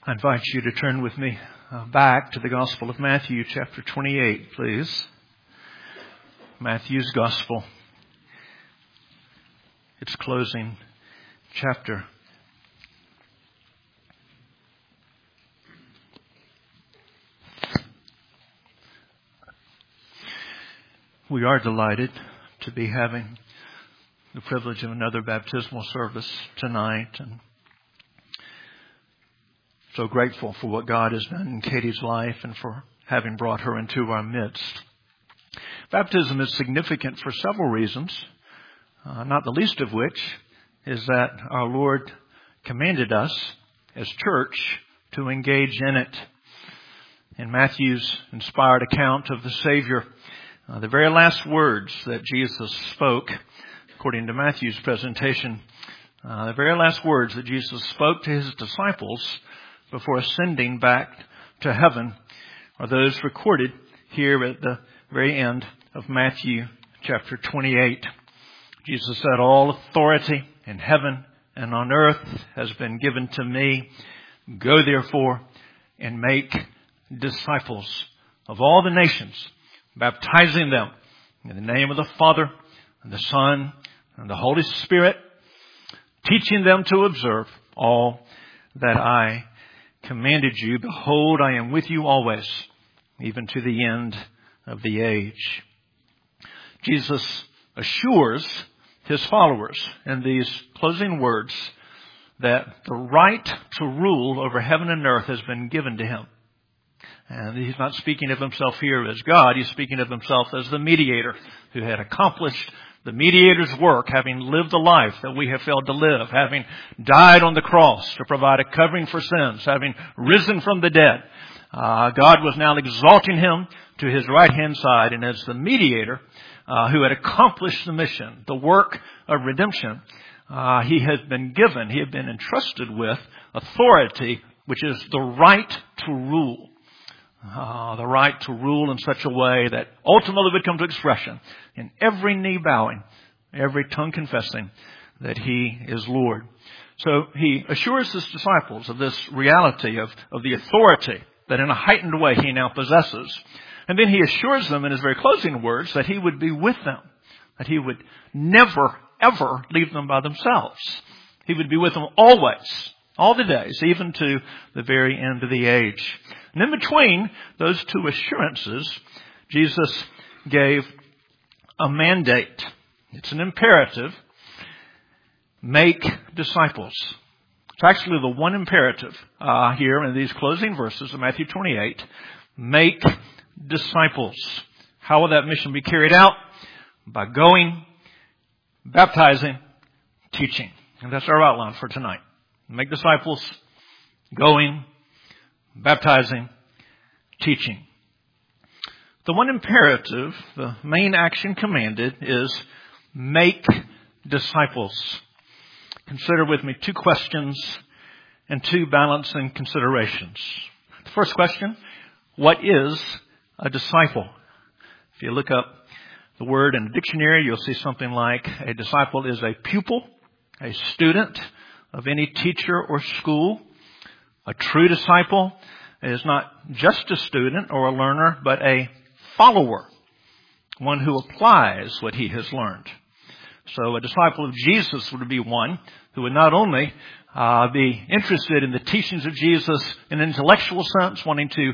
I invite you to turn with me back to the Gospel of Matthew, chapter 28, please. Matthew's Gospel, its closing chapter. We are delighted to be having the privilege of another baptismal service tonight, and so grateful for what God has done in Katie's life and for having brought her into our midst. Baptism is significant for several reasons, not the least of which is that our Lord commanded us as church to engage in it. In Matthew's inspired account of the Savior, the very last words that Jesus spoke, according to Matthew's presentation, the very last words that Jesus spoke to his disciples before ascending back to heaven are those recorded here at the very end of Matthew chapter 28. Jesus said, "All authority in heaven and on earth has been given to me. Go therefore and make disciples of all the nations, baptizing them in the name of the Father and the Son and the Holy Spirit, teaching them to observe all that I commanded you. Behold, I am with you always, even to the end of the age." Jesus assures his followers in these closing words that the right to rule over heaven and earth has been given to him. And he's not speaking of himself here as God. He's speaking of himself as the mediator who had accomplished the mediator's work, having lived the life that we have failed to live, having died on the cross to provide a covering for sins, having risen from the dead. God was now exalting him to his right-hand side, and as the mediator who had accomplished the mission, the work of redemption, he had been entrusted with authority, which is the right to rule. The right to rule in such a way that ultimately would come to expression in every knee bowing, every tongue confessing that he is Lord. So he assures his disciples of this reality of the authority that in a heightened way he now possesses. And then he assures them in his very closing words that he would be with them, that he would never, ever leave them by themselves. He would be with them always, all the days, even to the very end of the age. And in between those two assurances, Jesus gave a mandate. It's an imperative. Make disciples. It's actually the one imperative here in these closing verses of Matthew 28. Make disciples. How will that mission be carried out? By going, baptizing, teaching. And that's our outline for tonight. Make disciples, going, baptizing, teaching. The one imperative, the main action commanded, is make disciples. Consider with me two questions and two balancing considerations. The first question, what is a disciple? If you look up the word in the dictionary, you'll see something like a disciple is a pupil, a student of any teacher or school. A true disciple is not just a student or a learner, but a follower, one who applies what he has learned. So a disciple of Jesus would be one who would not only be interested in the teachings of Jesus in an intellectual sense, wanting to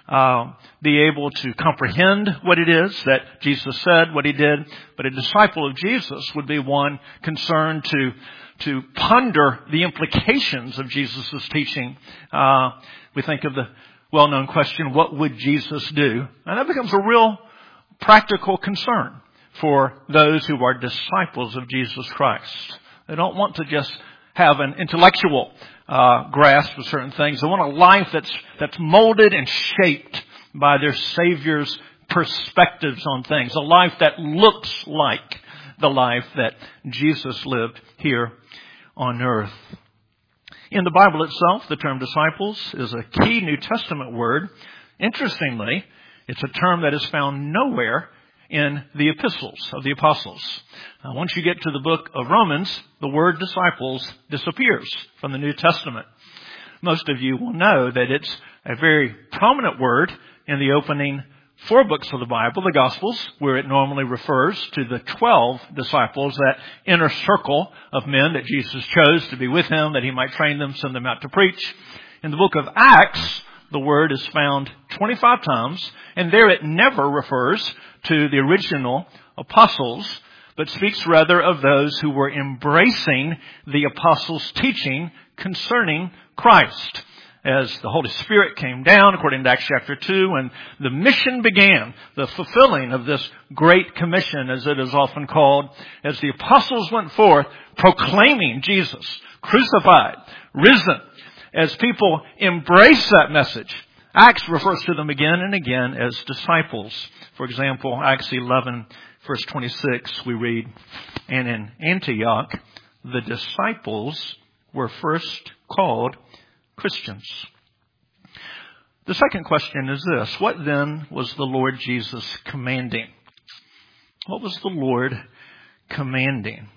be able to comprehend what it is that Jesus said, what he did, but a disciple of Jesus would be one concerned to ponder the implications of Jesus' teaching. We think of the well-known question, what would Jesus do? And that becomes a real practical concern for those who are disciples of Jesus Christ. They don't want to just have an intellectual grasp of certain things. They want a life that's molded and shaped by their Savior's perspectives on things. A life that looks like the life that Jesus lived here on earth. In the Bible itself, the term disciples is a key New Testament word. Interestingly, it's a term that is found nowhere in the epistles of the apostles. Once you get to the book of Romans, the word disciples disappears from the New Testament. most of you will know that it's a very prominent word in the opening 4 books of the Bible, the Gospels, where it normally refers to the 12 disciples, that inner circle of men that Jesus chose to be with him, that he might train them, send them out to preach. In the book of Acts, the word is found 25 times, and there it never refers to the original apostles, but speaks rather of those who were embracing the apostles' teaching concerning Christ. As the Holy Spirit came down, according to Acts chapter 2, and the mission began, the fulfilling of this Great Commission, as it is often called, as the apostles went forth proclaiming Jesus, crucified, risen, as people embrace that message, Acts refers to them again and again as disciples. For example, Acts 11, verse 26, we read, "And in Antioch, the disciples were first called Christians." The second question is this: what then was the Lord Jesus commanding? What was the Lord commanding?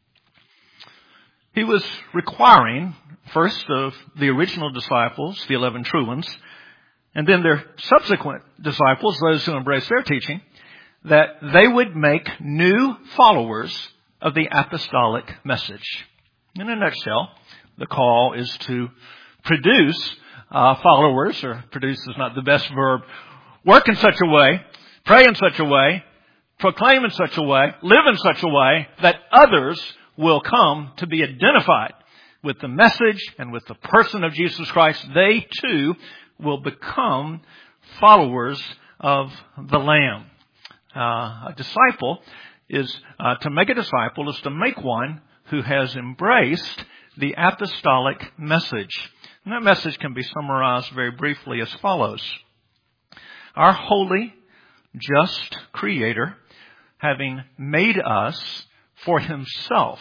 He was requiring, first of the original disciples, the 11 true ones, and then their subsequent disciples, those who embraced their teaching, that they would make new followers of the apostolic message. In a nutshell, the call is to produce followers, or produce is not the best verb, work in such a way, pray in such a way, proclaim in such a way, live in such a way that others will come to be identified with the message and with the person of Jesus Christ. They too will become followers of the Lamb. A disciple is, to make a disciple is to make one who has embraced the apostolic message. And that message can be summarized very briefly as follows. Our holy, just Creator, having made us for himself,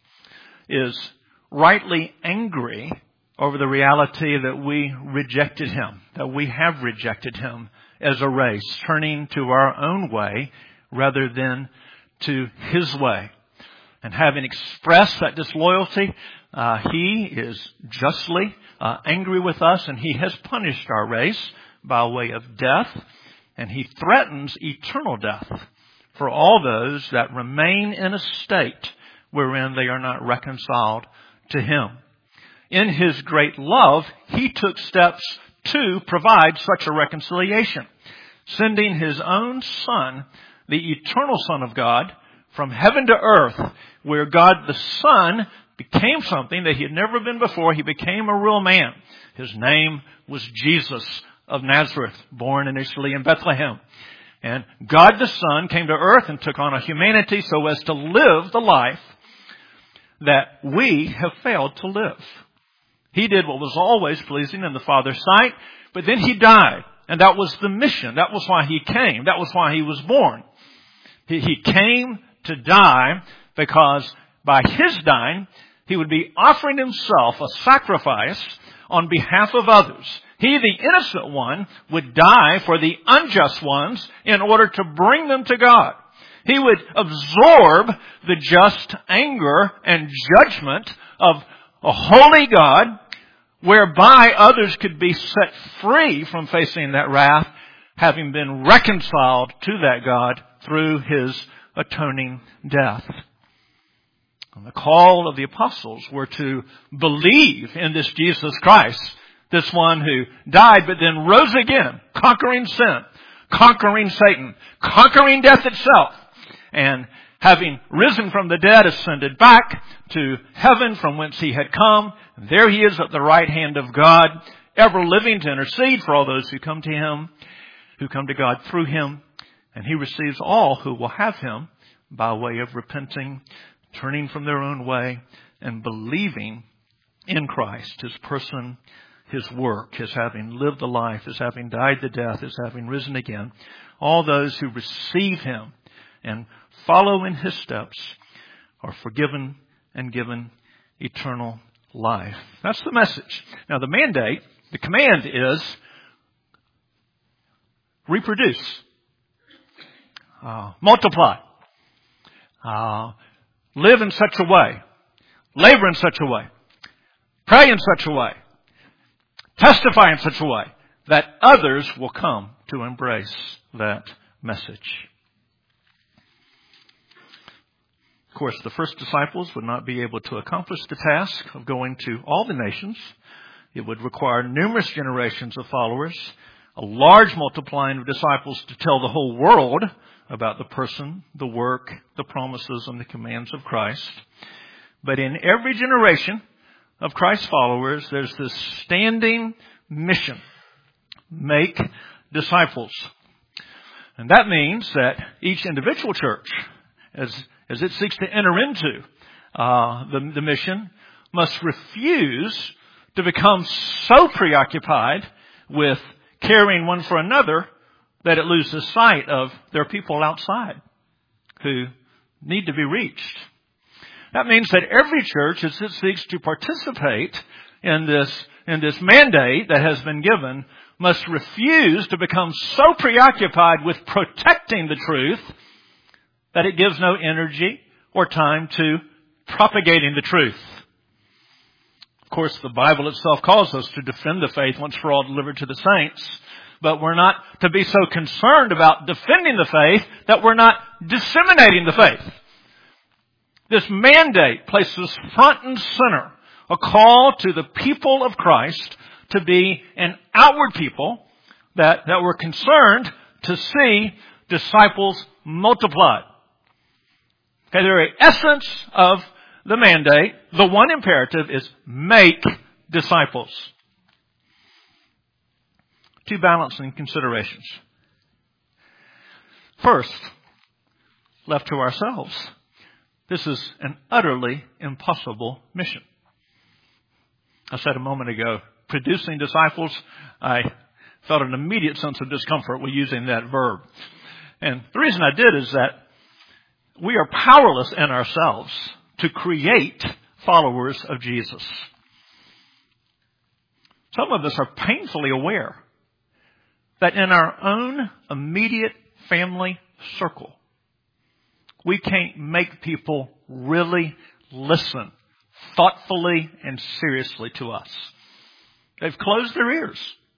is rightly angry over the reality that we rejected him, that we have rejected him as a race, turning to our own way rather than to his way. And having expressed that disloyalty, he is justly angry with us, and he has punished our race by way of death, and he threatens eternal death for all those that remain in a state wherein they are not reconciled to him. In his great love, he took steps to provide such a reconciliation, sending his own Son, the eternal Son of God, from heaven to earth, where God the Son became something that he had never been before. He became a real man. His name was Jesus of Nazareth, born initially in Bethlehem. And God the Son came to earth and took on a humanity so as to live the life that we have failed to live. He did what was always pleasing in the Father's sight, but then he died. And that was the mission. That was why he came. That was why he was born. He came to die because by his dying, he would be offering himself a sacrifice on behalf of others. He, the innocent one, would die for the unjust ones in order to bring them to God. He would absorb the just anger and judgment of a holy God, whereby others could be set free from facing that wrath, having been reconciled to that God through his atoning death. And the call of the apostles were to believe in this Jesus Christ, this one who died but then rose again, conquering sin, conquering Satan, conquering death itself, and having risen from the dead, ascended back to heaven from whence he had come. And there he is at the right hand of God, ever living to intercede for all those who come to him, who come to God through him. And he receives all who will have him by way of repenting, turning from their own way, and believing in Christ, his person, his work, his having lived the life, his having died the death, his having risen again. All those who receive him and follow in his steps are forgiven and given eternal life. That's the message. Now the mandate, the command is reproduce, multiply, live in such a way, labor in such a way, pray in such a way Testify in such a way that others will come to embrace that message. Of course, the first disciples would not be able to accomplish the task of going to all the nations. It would require numerous generations of followers, a large multiplying of disciples to tell the whole world about the person, the work, the promises, and the commands of Christ. But in every generation of Christ's followers, there's this standing mission: make disciples. And that means that each individual church, as it seeks to enter into the mission, must refuse to become so preoccupied with caring one for another that it loses sight of their people outside who need to be reached. That means that every church, as it seeks to participate in this mandate that has been given, must refuse to become so preoccupied with protecting the truth that it gives no energy or time to propagating the truth. Of course, the Bible itself calls us to defend the faith once for all delivered to the saints. But we're not to be so concerned about defending the faith that we're not disseminating the faith. This mandate places front and center a call to the people of Christ to be an outward people that were concerned to see disciples multiplied. Okay, the very essence of the mandate, the one imperative, is make disciples. Two balancing considerations. First, left to ourselves, this is an utterly impossible mission. I said a moment ago, producing disciples, I felt an immediate sense of discomfort with using that verb. And the reason I did is that we are powerless in ourselves to create followers of Jesus. Some of us are painfully aware that in our own immediate family circle, we can't make people really listen thoughtfully and seriously to us. They've closed their ears.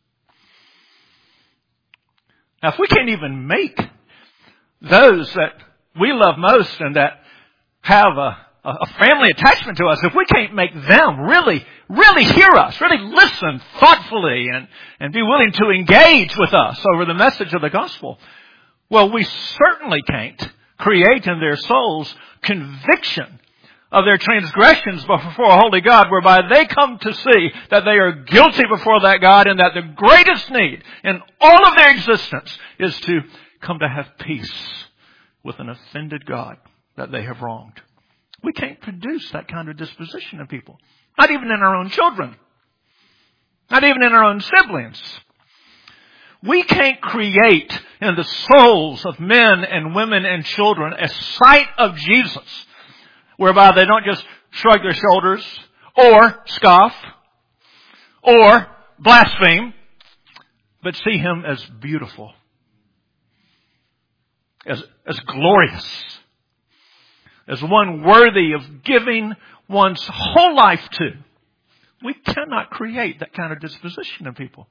Now, if we can't even make those that we love most and that have a family attachment to us, if we can't make them really hear us, really listen thoughtfully and be willing to engage with us over the message of the gospel, well, we certainly can't create in their souls conviction of their transgressions before a holy God, whereby they come to see that they are guilty before that God and that the greatest need in all of their existence is to come to have peace with an offended God that they have wronged. We can't produce that kind of disposition in people. Not even in our own children. Not even in our own siblings. We can't create in the souls of men and women and children a sight of Jesus whereby they don't just shrug their shoulders or scoff or blaspheme, but see Him as beautiful, as glorious, as one worthy of giving one's whole life to. We cannot create that kind of disposition in people.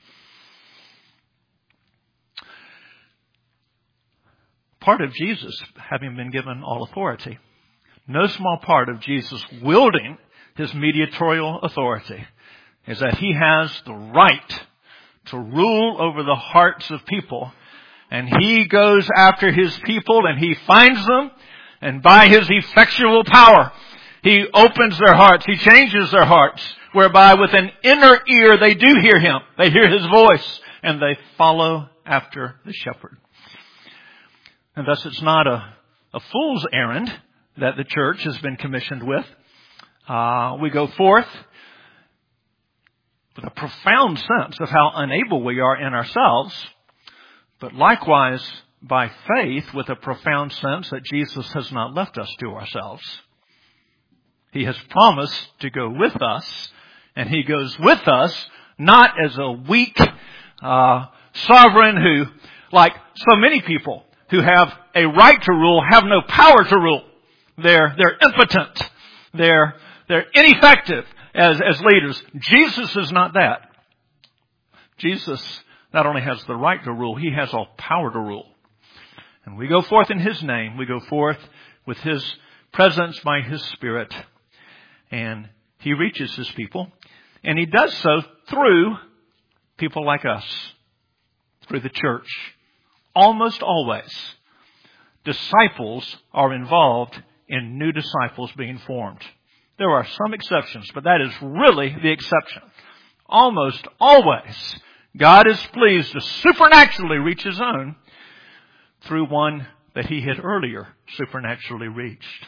Part of Jesus having been given all authority, no small part of Jesus wielding His mediatorial authority, is that He has the right to rule over the hearts of people. And He goes after His people and He finds them. And by His effectual power, He opens their hearts. He changes their hearts, whereby with an inner ear they do hear Him. They hear His voice and they follow after the shepherd. And thus it's not a fool's errand that the church has been commissioned with. We go forth with a profound sense of how unable we are in ourselves, but likewise by faith with a profound sense that Jesus has not left us to ourselves. He has promised to go with us, and He goes with us not as a weak sovereign who, like so many people who have a right to rule, have no power to rule. They're impotent. They're ineffective as leaders. Jesus is not that. Jesus not only has the right to rule, He has all power to rule. And we go forth in His name. We go forth with His presence by His Spirit. And He reaches His people. And He does so through people like us, through the church. Almost always, disciples are involved in new disciples being formed. There are some exceptions, but that is really the exception. Almost always, God is pleased to supernaturally reach His own through one that He had earlier supernaturally reached.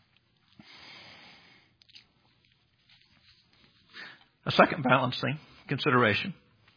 A second balancing consideration.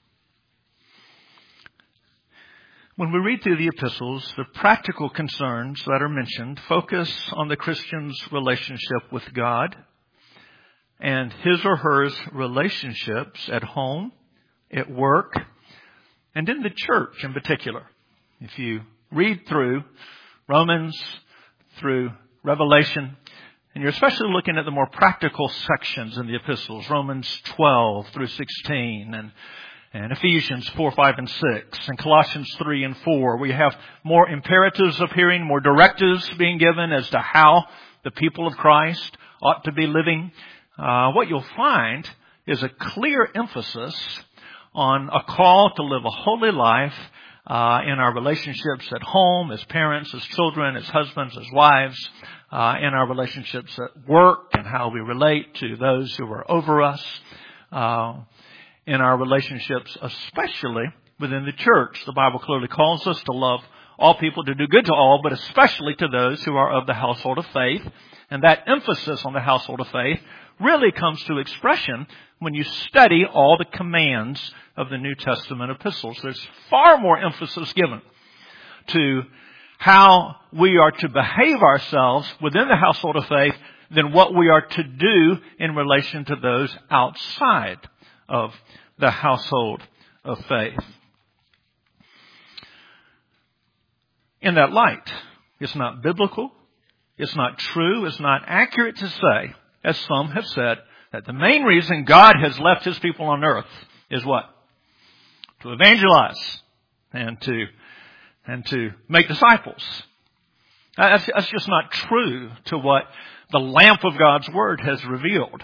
When we read through the epistles, the practical concerns that are mentioned focus on the Christian's relationship with God and his or her relationships at home, at work, and in the church in particular. If you read through Romans, through Revelation, and you're especially looking at the more practical sections in the epistles, Romans 12 through 16, and Ephesians 4, 5, and 6, and Colossians 3 and 4, where you have more imperatives appearing, more directives being given as to how the people of Christ ought to be living. What you'll find is a clear emphasis on a call to live a holy life in our relationships at home, as parents, as children, as husbands, as wives, in our relationships at work and how we relate to those who are over us, in our relationships, especially within the church. The Bible clearly calls us to love all people, to do good to all, but especially to those who are of the household of faith. And that emphasis on the household of faith really comes to expression when you study all the commands of the New Testament epistles. There's far more emphasis given to how we are to behave ourselves within the household of faith than what we are to do in relation to those outside of the household of faith. In that light, it's not biblical, it's not true, it's not accurate to say, as some have said, that the main reason God has left His people on earth is what? To evangelize and to make disciples. That's just not true to what the lamp of God's Word has revealed.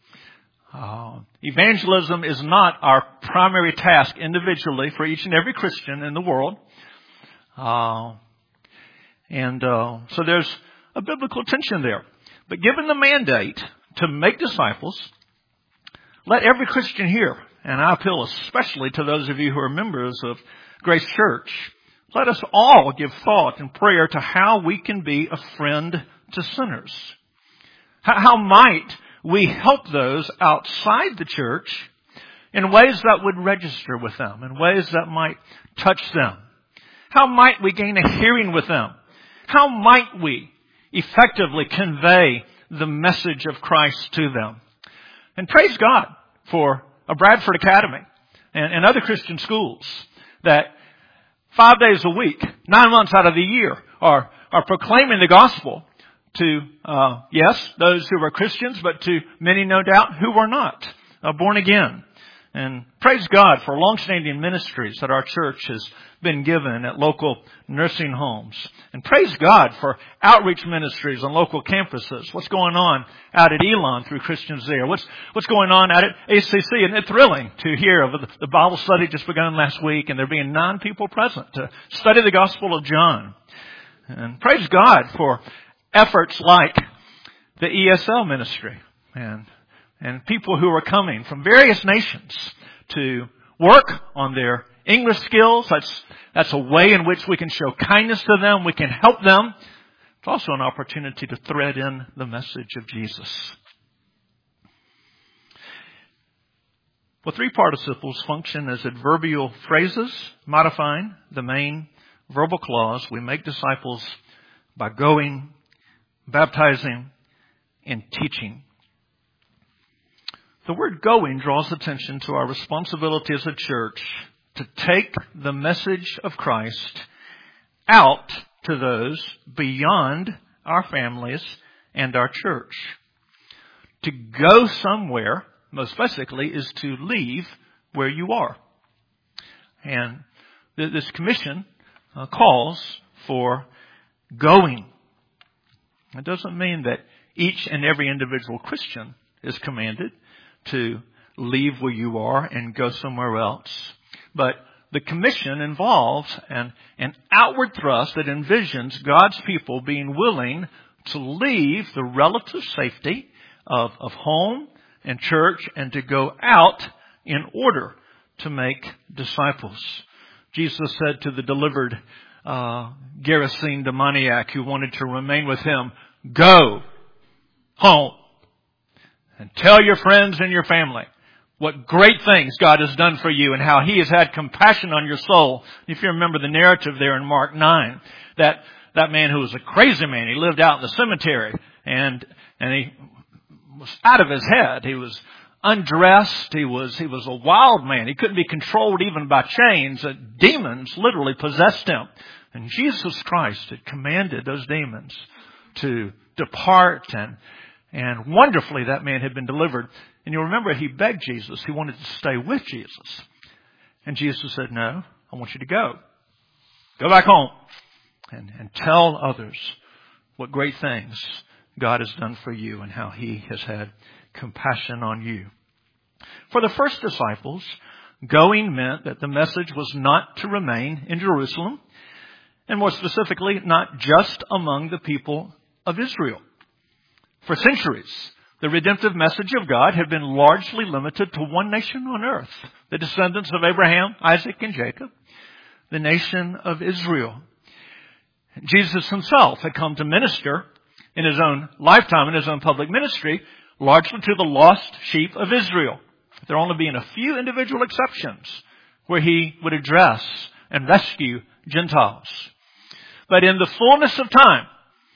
Evangelism is not our primary task individually for each and every Christian in the world. So there's a biblical tension there. But given the mandate to make disciples, let every Christian here, and I appeal especially to those of you who are members of Grace Church, let us all give thought and prayer to how we can be a friend to sinners. How might we help those outside the church in ways that would register with them, in ways that might touch them? How might we gain a hearing with them? How might we effectively convey the message of Christ to them? And praise God for a Bradford Academy and other Christian schools that 5 days a week, 9 months out of the year, are proclaiming the gospel to, yes, those who are Christians, but to many, no doubt, who are not born again. And praise God for long-standing ministries that our church has been given at local nursing homes. And praise God for outreach ministries on local campuses. What's going on out at Elon through Christians there? What's going on out at ACC? And it's thrilling to hear of the Bible study just begun last week, and there being 9 people present to study the Gospel of John. And praise God for efforts like the ESL ministry and people who are coming from various nations to work on their English skills. That's a way in which we can show kindness to them. We can help them. It's also an opportunity to thread in the message of Jesus. Well, 3 participles function as adverbial phrases modifying the main verbal clause. We make disciples by going, baptizing, and teaching. The word going draws attention to our responsibility as a church to take the message of Christ out to those beyond our families and our church. To go somewhere, most basically, is to leave where you are. And this commission calls for going. It doesn't mean that each and every individual Christian is commanded to leave where you are and go somewhere else. But the commission involves an outward thrust that envisions God's people being willing to leave the relative safety of home and church and to go out in order to make disciples. Jesus said to the delivered Gerasene demoniac who wanted to remain with him, "Go home and tell your friends and your family what great things God has done for you and how He has had compassion on your soul." If you remember the narrative there in Mark 9, that man who was a crazy man, he lived out in the cemetery and he was out of his head. He was undressed. He was a wild man. He couldn't be controlled even by chains. Demons literally possessed him. And Jesus Christ had commanded those demons to depart, and wonderfully that man had been delivered. And you'll remember he begged Jesus. He wanted to stay with Jesus. And Jesus said, "No, I want you to go. Go back home and tell others what great things God has done for you and how He has had compassion on you." For the first disciples, going meant that the message was not to remain in Jerusalem, and more specifically, not just among the people of Israel. For centuries, the redemptive message of God had been largely limited to one nation on earth, the descendants of Abraham, Isaac, and Jacob, the nation of Israel. Jesus Himself had come to minister in His own lifetime, in His own public ministry, largely to the lost sheep of Israel. There only being a few individual exceptions where He would address and rescue Gentiles. But in the fullness of time,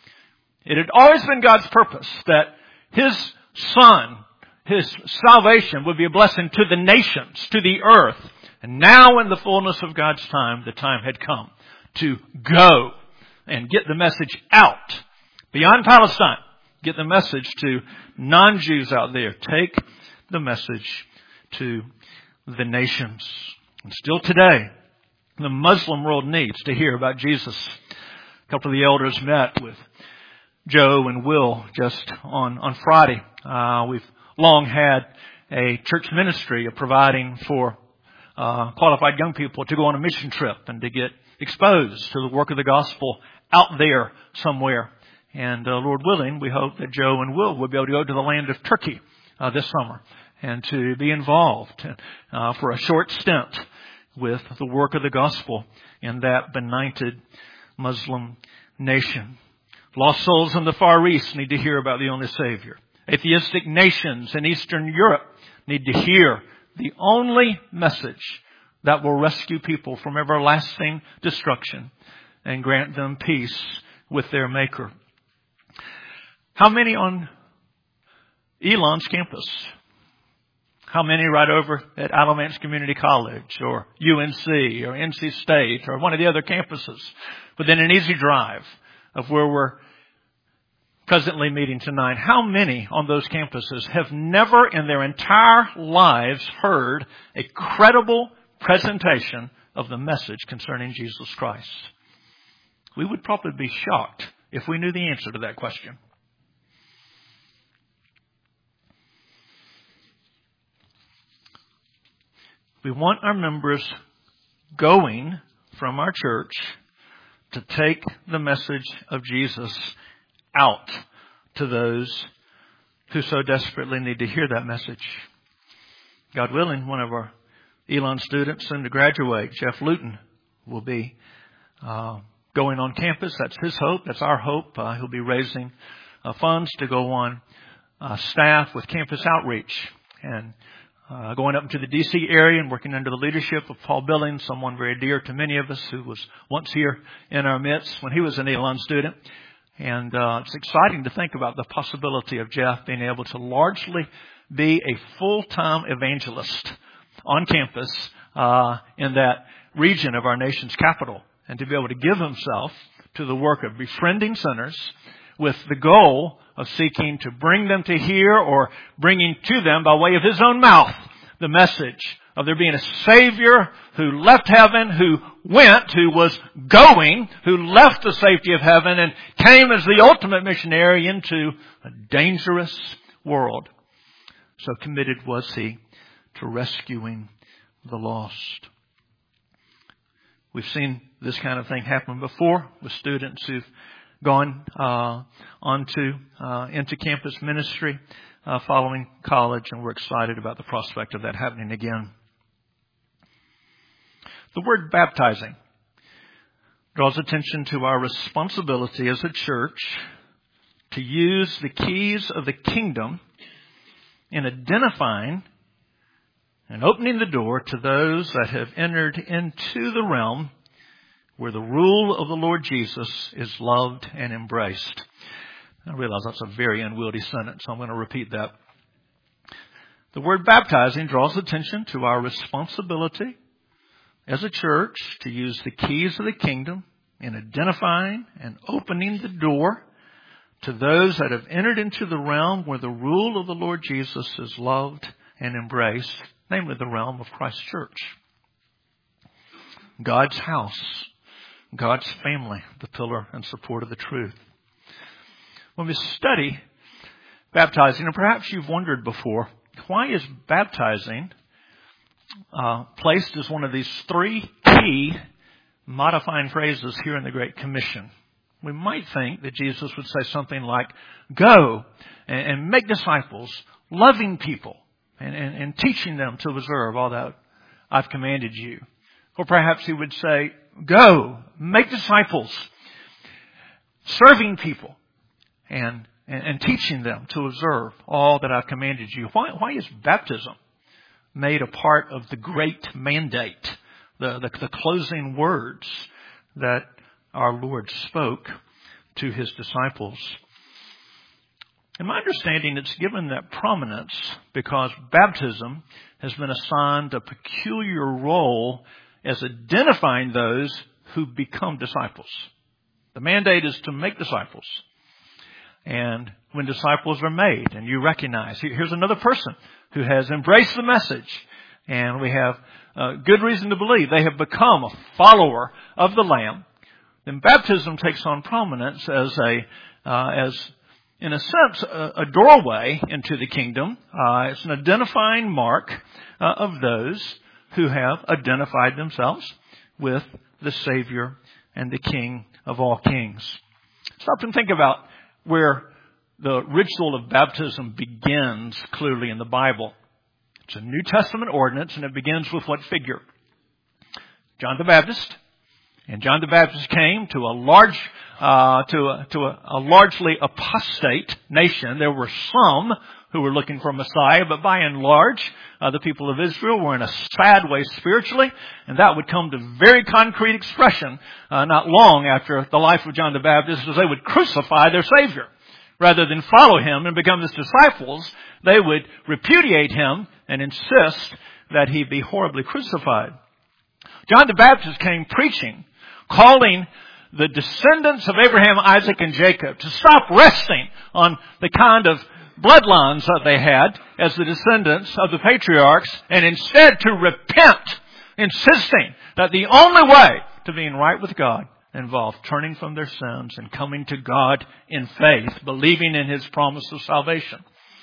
it had always been God's purpose that His Son, His salvation would be a blessing to the nations, to the earth. And now in the fullness of God's time, the time had come to go and get the message out beyond Palestine. Get the message to non-Jews out there. Take the message to the nations. And still today, the Muslim world needs to hear about Jesus. A couple of the elders met with Joe and Will just on Friday. We've long had a church ministry of providing for qualified young people to go on a mission trip and to get exposed to the work of the gospel out there somewhere. And Lord willing, we hope that Joe and Will be able to go to the land of Turkey this summer and to be involved for a short stint with the work of the gospel in that benighted Muslim nation. Lost souls in the Far East need to hear about the only Savior. Atheistic nations in Eastern Europe need to hear the only message that will rescue people from everlasting destruction and grant them peace with their Maker. How many on Elon's campus? How many right over at Alamance Community College or UNC or NC State or one of the other campuses within an easy drive of where we're presently meeting tonight? How many on those campuses have never in their entire lives heard a credible presentation of the message concerning Jesus Christ? We would probably be shocked if we knew the answer to that question. We want our members going from our church to take the message of Jesus out to those who so desperately need to hear that message. God willing, one of our Elon students soon to graduate, Jeff Luton, will be going on campus. That's his hope. That's our hope. He'll be raising funds to go on staff with campus outreach and going up into the D.C. area and working under the leadership of Paul Billings, someone very dear to many of us who was once here in our midst when he was an Elon student. And it's exciting to think about the possibility of Jeff being able to largely be a full-time evangelist on campus in that region of our nation's capital, and to be able to give himself to the work of befriending sinners with the goal of seeking to bring them to hear or bringing to them by way of his own mouth the message of there being a Savior who left heaven, who was going, who left the safety of heaven and came as the ultimate missionary into a dangerous world. So committed was he to rescuing the lost. We've seen this kind of thing happen before with students who've gone into campus ministry following college, and we're excited about the prospect of that happening again. The word baptizing draws attention to our responsibility as a church to use the keys of the kingdom in identifying and opening the door to those that have entered into the realm where the rule of the Lord Jesus is loved and embraced. I realize that's a very unwieldy sentence, so I'm going to repeat that. The word baptizing draws attention to our responsibility as a church to use the keys of the kingdom in identifying and opening the door to those that have entered into the realm where the rule of the Lord Jesus is loved and embraced, namely the realm of Christ's church. God's house, God's family, the pillar and support of the truth. When we study baptizing, and perhaps you've wondered before, why is baptizing placed as one of these three key modifying phrases here in the Great Commission? We might think that Jesus would say something like, go and make disciples, loving people, and teaching them to observe all that I've commanded you. Or perhaps he would say, go, make disciples, serving people, and teaching them to observe all that I've commanded you. Why is baptism made a part of the great mandate, the closing words that our Lord spoke to his disciples? In my understanding, it's given that prominence because baptism has been assigned a peculiar role as identifying those who become disciples. The mandate is to make disciples. And when disciples are made and you recognize, here's another person who has embraced the message, and we have good reason to believe they have become a follower of the Lamb, then baptism takes on prominence as in a sense, a doorway into the kingdom. It's an identifying mark of those who have identified themselves with the Savior and the King of all kings. Stop and think about where the ritual of baptism begins clearly in the Bible. It's a New Testament ordinance, and it begins with what figure? John the Baptist. And John the Baptist came to a largely apostate nation. There were some who were looking for a Messiah, but by and large, the people of Israel were in a sad way spiritually, and that would come to very concrete expression not long after the life of John the Baptist, as they would crucify their Savior. Rather than follow him and become his disciples, they would repudiate him and insist that he be horribly crucified. John the Baptist came preaching, calling the descendants of Abraham, Isaac, and Jacob to stop resting on the kind of bloodlines that they had as the descendants of the patriarchs, and instead to repent, insisting that the only way to being right with God involved turning from their sins and coming to God in faith, believing in his promise of salvation.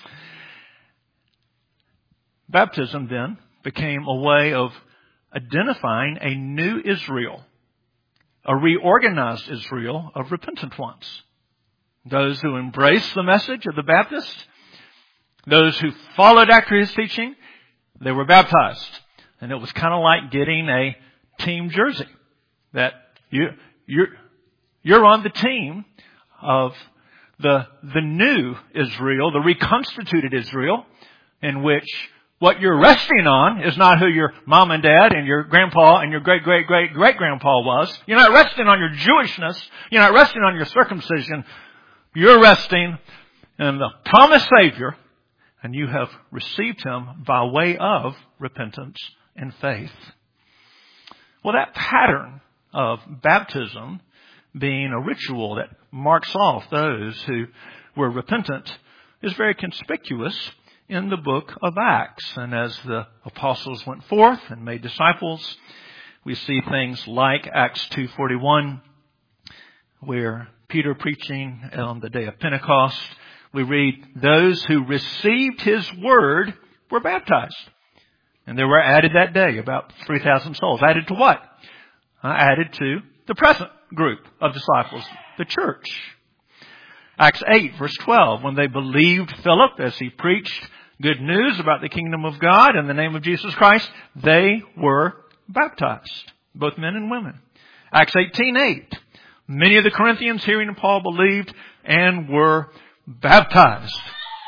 Baptism then became a way of identifying a new Israel, a reorganized Israel of repentant ones. Those who embraced the message of the Baptist, those who followed after his teaching, they were baptized. And it was kind of like getting a team jersey. That you're on the team of the new Israel, the reconstituted Israel, in which what you're resting on is not who your mom and dad and your grandpa and your great-great-great-great-grandpa was. You're not resting on your Jewishness. You're not resting on your circumcision. You're resting in the promised Savior, and you have received him by way of repentance and faith. Well, that pattern of baptism being a ritual that marks off those who were repentant is very conspicuous in the book of Acts. And as the apostles went forth and made disciples, we see things like Acts 2:41, where Peter preaching on the day of Pentecost, we read, those who received his word were baptized. And there were added that day about 3,000 souls. Added to what? Added to the present group of disciples, the church. Acts 8 verse 12, when they believed Philip as he preached good news about the kingdom of God in the name of Jesus Christ, they were baptized, both men and women. Acts 18:8, many of the Corinthians hearing Paul believed and were baptized.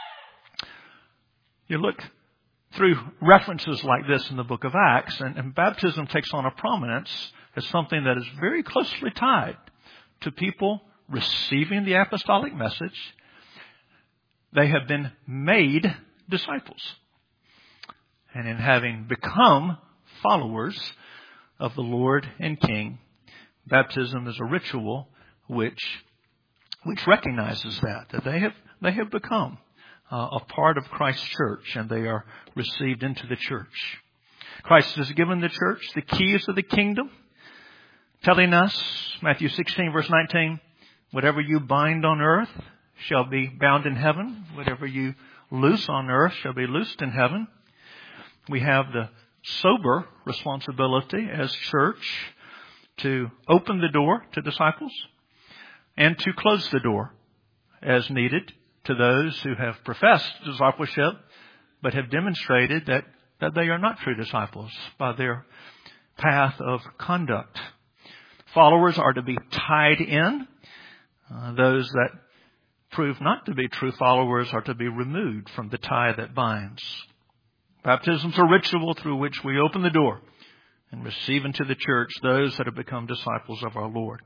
You look through references like this in the book of Acts, and baptism takes on a prominence as something that is very closely tied to people receiving the apostolic message. They have been made disciples. And in having become followers of the Lord and King, baptism is a ritual which recognizes that they have become a part of Christ's church, and they are received into the church. Christ has given the church the keys of the kingdom, telling us, Matthew 16 verse 19, whatever you bind on earth shall be bound in heaven. Whatever you loose on earth shall be loosed in heaven. We have the sober responsibility as church to open the door to disciples and to close the door as needed to those who have professed discipleship but have demonstrated that they are not true disciples by their path of conduct. Followers are to be tied in. Those that prove not to be true followers are to be removed from the tie that binds. Baptism is a ritual through which we open the door and receive into the church those that have become disciples of our Lord.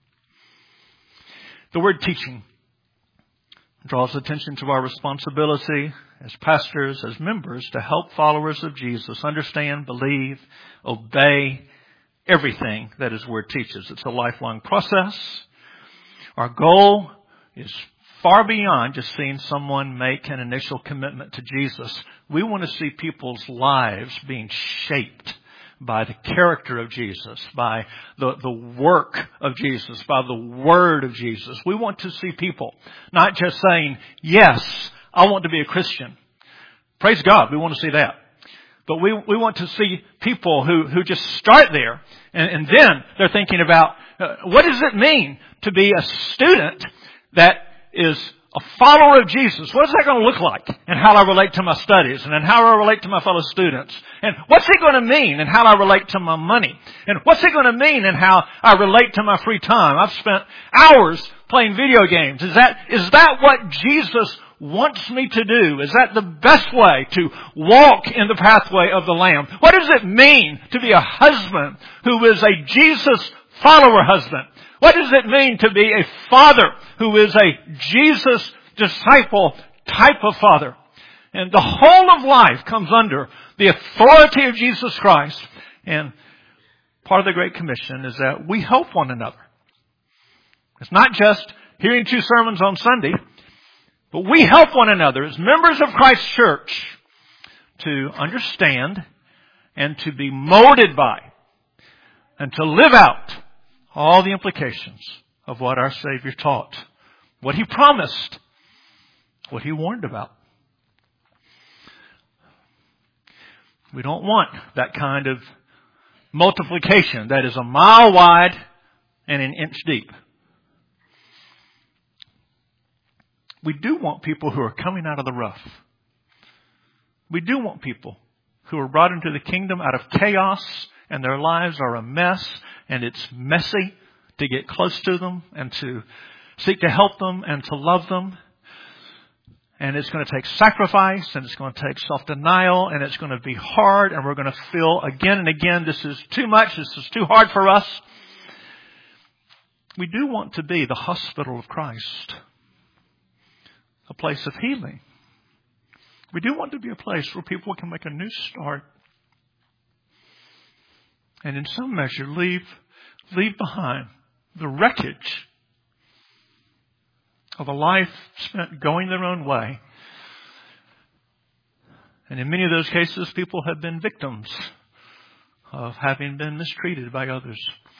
The word teaching draws attention to our responsibility as pastors, as members, to help followers of Jesus understand, believe, obey everything that His Word teaches. It's a lifelong process. Our goal is far beyond just seeing someone make an initial commitment to Jesus. We want to see people's lives being shaped by the character of Jesus, by the work of Jesus, by the Word of Jesus. We want to see people not just saying, yes, I want to be a Christian. Praise God, we want to see that. But we want to see people who just start there and then they're thinking about what does it mean to be a student that is a follower of Jesus? What is that going to look like in how I relate to my studies and in how I relate to my fellow students? And what's it going to mean in how I relate to my money? And what's it going to mean in how I relate to my free time? I've spent hours playing video games. Is that what Jesus wants me to do? Is that the best way to walk in the pathway of the Lamb? What does it mean to be a husband who is a Jesus follower husband? What does it mean to be a father who is a Jesus disciple type of father? And the whole of life comes under the authority of Jesus Christ. And part of the Great Commission is that we help one another. It's not just hearing 2 sermons on Sunday, but we help one another as members of Christ's church to understand and to be molded by and to live out all the implications of what our Savior taught, what He promised, what He warned about. We don't want that kind of multiplication that is a mile wide and an inch deep. We do want people who are coming out of the rough. We do want people who are brought into the kingdom out of chaos and their lives are a mess and it's messy to get close to them and to seek to help them and to love them. And it's going to take sacrifice and it's going to take self-denial and it's going to be hard and we're going to feel again and again, this is too much, this is too hard for us. We do want to be the hospital of Christ, a place of healing. We do want to be a place where people can make a new start and in some measure leave behind the wreckage of a life spent going their own way And in many of those cases, people have been victims of having been mistreated by others.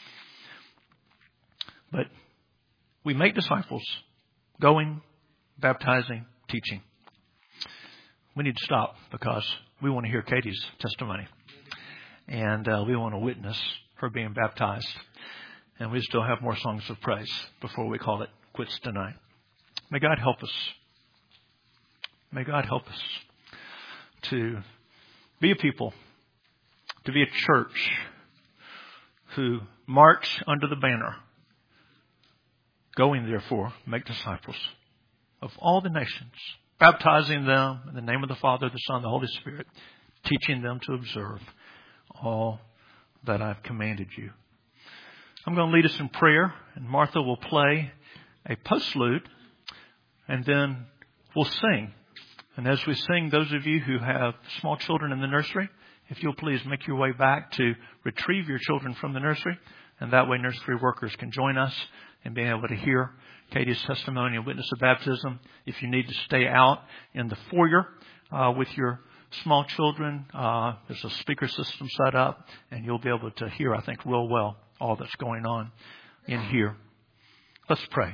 But we make disciples, going, baptizing, teaching. We need to stop because we want to hear Katie's testimony. And we want to witness her being baptized. And we still have more songs of praise before we call it quits tonight. May God help us. May God help us to be a people, to be a church who march under the banner, going therefore, make disciples of all the nations, baptizing them in the name of the Father, the Son, and the Holy Spirit, teaching them to observe all that I've commanded you. I'm going to lead us in prayer, and Martha will play a postlude, and then we'll sing. And as we sing, those of you who have small children in the nursery, if you'll please make your way back to retrieve your children from the nursery, and that way nursery workers can join us and be able to hear Katie's testimony and witness of baptism. If you need to stay out in the foyer with your small children, there's a speaker system set up, and you'll be able to hear, I think, real well all that's going on in here. Let's pray.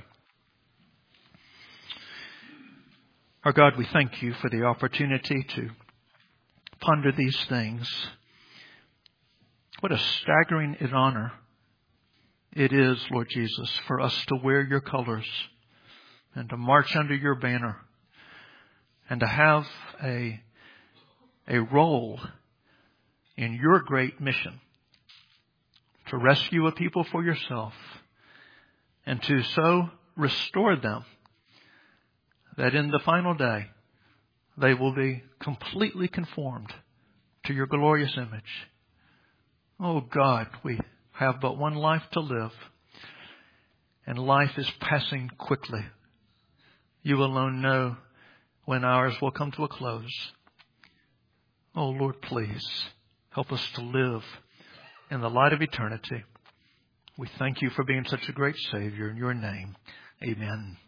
Our God, we thank you for the opportunity to ponder these things. What a staggering honor it is, Lord Jesus, for us to wear your colors and to march under your banner and to have a role in your great mission to rescue a people for yourself and to so restore them that in the final day they will be completely conformed to your glorious image. Oh God, we have but one life to live, and life is passing quickly. You alone know when ours will come to a close. Oh Lord, please help us to live in the light of eternity. We thank you for being such a great Savior. In your name, amen.